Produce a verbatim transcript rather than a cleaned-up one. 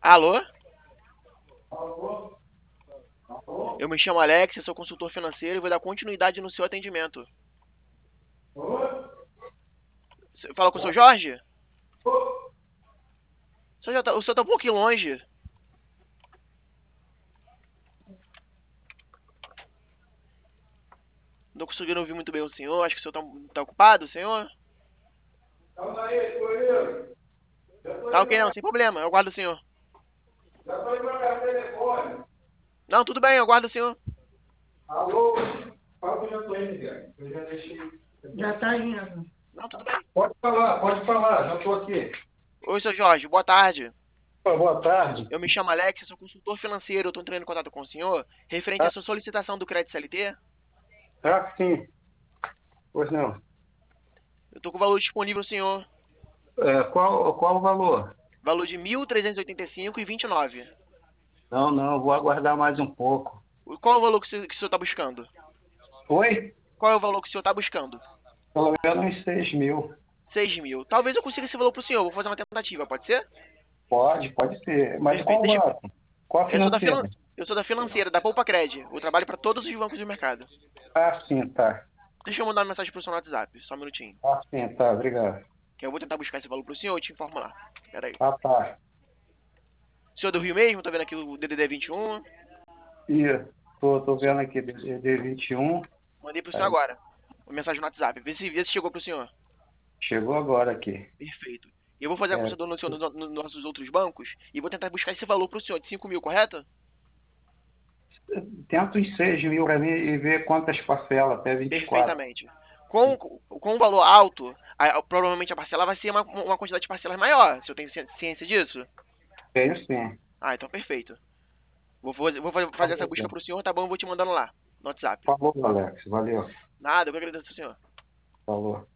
Alô? Alô? Alô? Eu me chamo Alex, eu sou consultor financeiro e vou dar continuidade no seu atendimento. Oi? Você fala com o seu Jorge? Oi? O senhor, já tá, o senhor tá um pouquinho longe. Não tô conseguindo ouvir muito bem o senhor. Acho que o senhor tá, tá ocupado, senhor? Calma aí, tô aí. Já tô Tá aí, ok, meu não, cara. sem problema. Eu aguardo o senhor. Já tô aí, meu cara, telefone. Não, tudo bem, eu aguardo o senhor. Alô? Fala que eu já tô aí, Miguel. Eu já deixei. Já tá indo. Não, tudo bem. Pode falar, pode falar, já tô aqui. Oi, seu Jorge, boa tarde. Pô, boa tarde. Eu me chamo Alex, eu sou consultor financeiro. Eu tô entrando em contato com o senhor referente à Ah, sua solicitação do crédito C L T. ah, sim. Pois não. Eu tô com o valor disponível, senhor. É, qual, qual o valor? Valor de mil trezentos e oitenta e cinco reais e vinte e nove centavos. Não, não, vou aguardar mais um pouco. Qual é o valor que o senhor, que o senhor tá buscando? Oi? Qual é o valor que o senhor tá buscando? Pelo menos uns seis mil. Seis mil. Talvez eu consiga esse valor pro senhor. Vou fazer uma tentativa, pode ser? Pode, pode ser. Mas Perfeito. qual Deixa... banco? Qual Eu sou da financeira? finan... eu sou da financeira, da Poupa Cred. Eu trabalho para todos os bancos do mercado. Ah, sim, tá. Deixa eu mandar uma mensagem pro seu no WhatsApp. Só um minutinho. Ah, sim, tá, obrigado. Que eu vou tentar buscar esse valor pro senhor e te informo lá. Pera aí. Ah, tá. O senhor é do Rio mesmo? Tá vendo aqui o D D D vinte e um? E tô, tô vendo aqui D D vinte e um. Mandei pro senhor Aí, agora. Uma mensagem no WhatsApp. Vê se, vê se chegou pro senhor. chegou agora aqui. Perfeito. E eu vou fazer a É, consulta no senhor nos no, nos nossos outros bancos e vou tentar buscar esse valor pro senhor de cinco mil, correto? tenta uns seis mil para mim e ver quantas parcelas, até vinte e quatro. Perfeitamente. Com, com um valor alto, a- a- provavelmente a parcela vai ser uma, uma quantidade de parcelas maior. O senhor tem ci- ciência disso? Tenho sim. Ah, então perfeito. Vou, fazer- vou fazer fazer essa Falou, busca pro senhor, tá bom? Eu vou te mandando lá, no WhatsApp. falou, Alex. Valeu. Nada, eu que agradeço ao senhor. Falou.